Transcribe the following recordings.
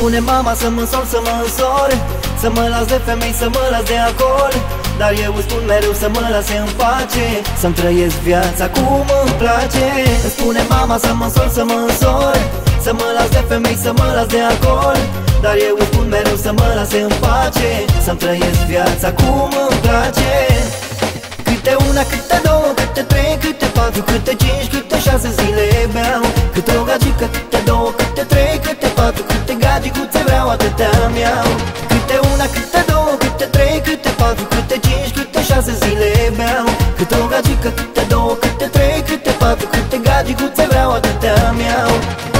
spune mama să mă însor, să mă însor, să mă las de femei, să mă las de alcool. Dar eu îți spun mereu să mă lase în pace, să-mi trăiesc viața cum îmi place. Îmi spune mama să mă însor, să mă însor, să mă las de femei, să mă las de alcool. Dar eu îți spun mereu să mă lase în pace, să-mi trăiesc viața cum îmi place. Câte una, câte două, câte trei, câte patru, câte cinci, câte șase zile beau. Câte o gagică, câte două, câte trei, câte patru, câte gagicuțe vreau, atâtea mi-au. Câte una, câte două, câte trei, câte patru, câte cinci, câte șase zile beau. Câte o gagică, câte două, câte trei, câte patru, câte gagicuțe vreau, atâtea mi-au.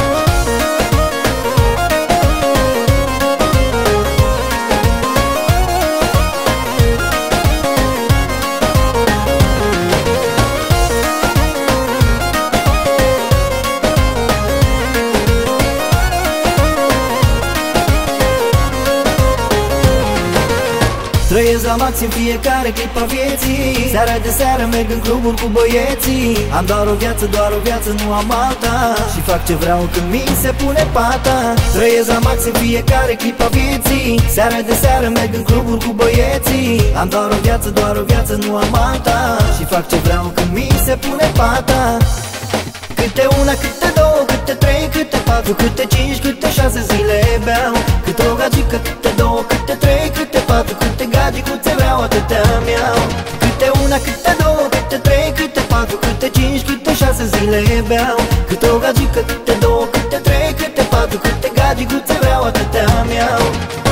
Trăiesc la maxim fiecare clipa vieții, seara de seară merg în cluburi cu băieții. Am doar o viață, nu am alta, și fac ce vreau când mi se pune pata. Trăiesc la maxim fiecare clipa vieții, seara de seară merg în cluburi cu băieții. Am doar o viață, nu am alta, și fac ce vreau când mi se pune pata. Câte una, câte două, câte trei, câte patru, câte cinci, câte șase zile beau. Câte o gagică, câte două, câte trei, câte patru, câte gagicuțe vreau, atâtea mi-au. Câte una, câte două, câte trei, câte patru, câte cinci, câte șase zile beau. Câte o gagică, câte două, câte trei, câte patru, câte gagicuțe vreau, atâtea mi-au.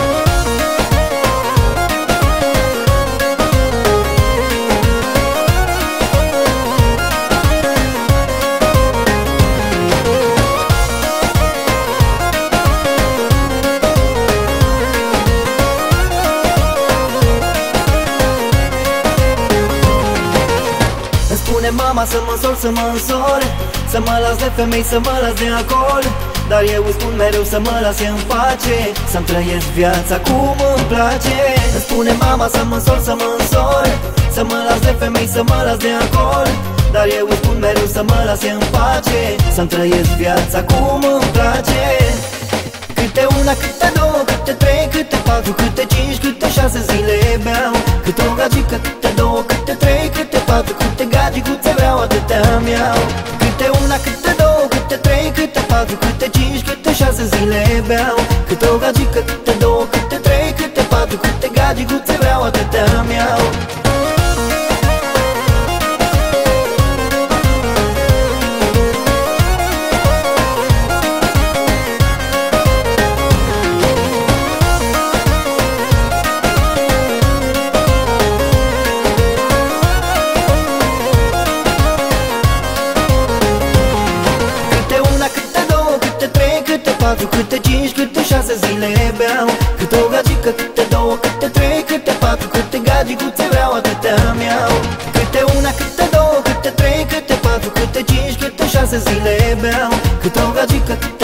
Spune mama să mă însor, să mă însor, să mă las de femei, să mă las de alcool. Dar eu îți spun mereu să mă lase în pace, să-mi trăiesc viața cum îmi place. Îmi spune mama să mă însor, să mă însor, să mă las de femei, să mă las de alcool. Dar eu îți spun mereu să mă lase în pace, să-mi trăiesc viața cum îmi place. Câte una, câte două, câte trei, câte patru, câte cinci, câte șase zile beau. Câte o gagică, câte două, câte trei, câte patru, câte gagicuțe vreau, atâtea mi-au. Câte una, câte două, câte trei, câte patru, câte cinci, câte șase zile beau. Câte o gagică, câte două, câte trei, câte patru, câte gagicuțe vreau, atâtea mi-au. Câte cinci, câte șase zile beau. Câte o gagică, câte două, câte trei, câte patru, câte gagicuțe vreau, atâtea mi-au. Câte una, câte două, câte trei, câte patru, câte cinci, câte șase zile beau. Câte o gagică,